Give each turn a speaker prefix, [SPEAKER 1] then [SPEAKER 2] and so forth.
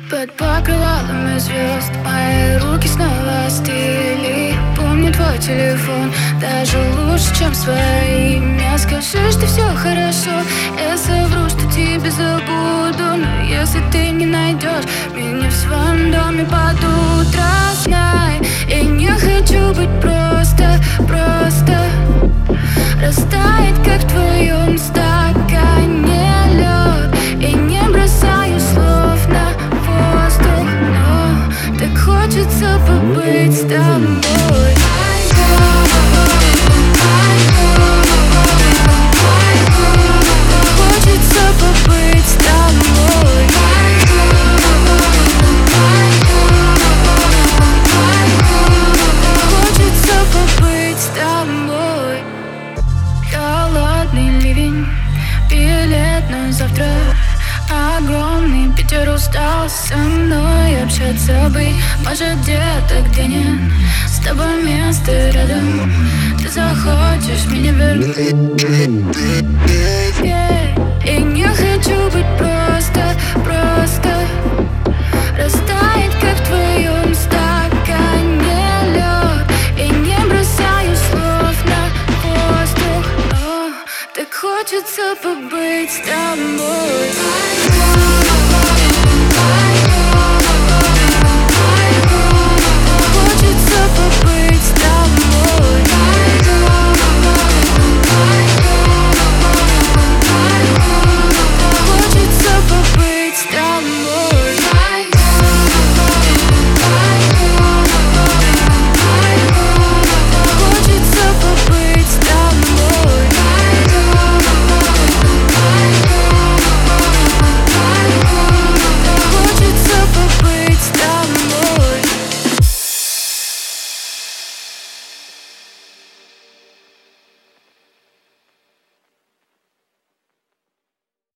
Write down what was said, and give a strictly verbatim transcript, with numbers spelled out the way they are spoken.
[SPEAKER 1] Под покрывалами звезд мои руки снова остыли. Помню твой телефон даже лучше, чем свои. Мне скажи, что все хорошо, я совру, что тебе забуду. Но если ты не найдешь меня в своем доме под утро, знай, я не хочу быть просто, просто растает, как в твоем стакане лед. И не бросаю слов на воздух, но так хочется побыть с тобой. Хочется побыть с тобой. Хочется побыть с тобой. Холодный ливень, билет на завтра. Огромный Питер устал со мной общаться, быть. Может, где-то, где нет с тобой места рядом, ты захочешь меня вернуть.